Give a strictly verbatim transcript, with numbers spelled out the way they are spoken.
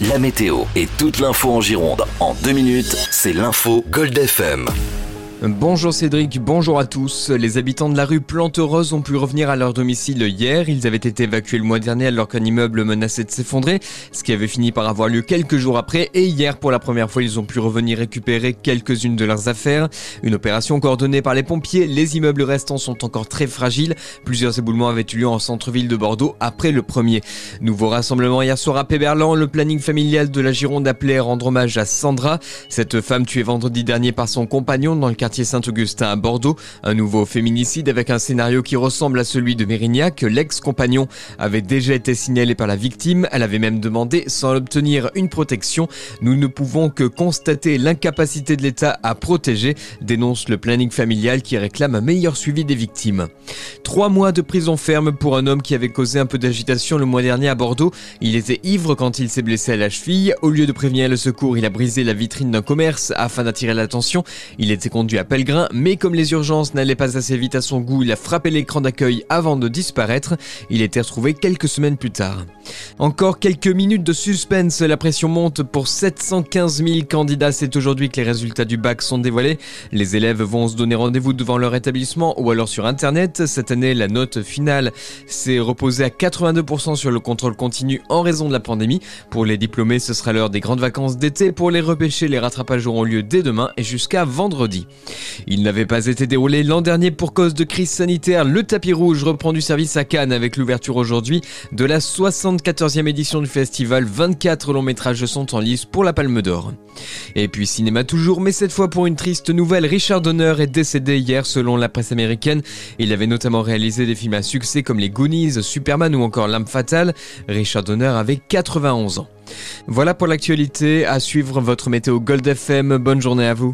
la météo et toute l'info en Gironde en deux minutes, c'est l'info Gold F M. Bonjour Cédric, bonjour à tous. Les habitants de la rue Plante-Rose ont pu revenir à leur domicile hier. Ils avaient été évacués le mois dernier alors qu'un immeuble menaçait de s'effondrer, ce qui avait fini par avoir lieu quelques jours après. Et hier, pour la première fois, ils ont pu revenir récupérer quelques-unes de leurs affaires. Une opération coordonnée par les pompiers. Les immeubles restants sont encore très fragiles. Plusieurs éboulements avaient eu lieu en centre-ville de Bordeaux après le premier. Nouveau rassemblement hier soir à Péberlan. Le planning familial de la Gironde appelait à rendre hommage à Sandra. Cette femme tuée vendredi dernier par son compagnon dans le quartier Saint-Augustin à Bordeaux. Un nouveau féminicide avec un scénario qui ressemble à celui de Mérignac. L'ex-compagnon avait déjà été signalé par la victime. Elle avait même demandé, sans obtenir une protection. Nous ne pouvons que constater l'incapacité de l'État à protéger, dénonce le planning familial qui réclame un meilleur suivi des victimes. Trois mois de prison ferme pour un homme qui avait causé un peu d'agitation le mois dernier à Bordeaux. Il était ivre quand il s'est blessé à la cheville. Au lieu de prévenir le secours, il a brisé la vitrine d'un commerce afin d'attirer l'attention. Il était conduit à Pellegrin, mais comme les urgences n'allaient pas assez vite à son goût, il a frappé l'écran d'accueil avant de disparaître. Il a été retrouvé quelques semaines plus tard. Encore quelques minutes de suspense, la pression monte pour sept cent quinze mille candidats. C'est aujourd'hui que les résultats du bac sont dévoilés. Les élèves vont se donner rendez-vous devant leur établissement ou alors sur internet. Cette année, la note finale s'est reposée à quatre-vingt-deux pour cent sur le contrôle continu en raison de la pandémie. Pour les diplômés, ce sera l'heure des grandes vacances d'été. Pour les repêchés, les rattrapages auront lieu dès demain et jusqu'à vendredi. Il n'avait pas été déroulé l'an dernier pour cause de crise sanitaire. Le tapis rouge reprend du service à Cannes avec l'ouverture aujourd'hui de la soixante-quatorzième édition du festival. vingt-quatre longs métrages sont en lice pour la Palme d'Or. Et puis cinéma toujours, mais cette fois pour une triste nouvelle. Richard Donner est décédé hier selon la presse américaine. Il avait notamment réalisé des films à succès comme Les Goonies, Superman ou encore L'Arme Fatale. Richard Donner avait quatre-vingt-onze ans. Voilà pour l'actualité. À suivre votre météo Gold F M. Bonne journée à vous.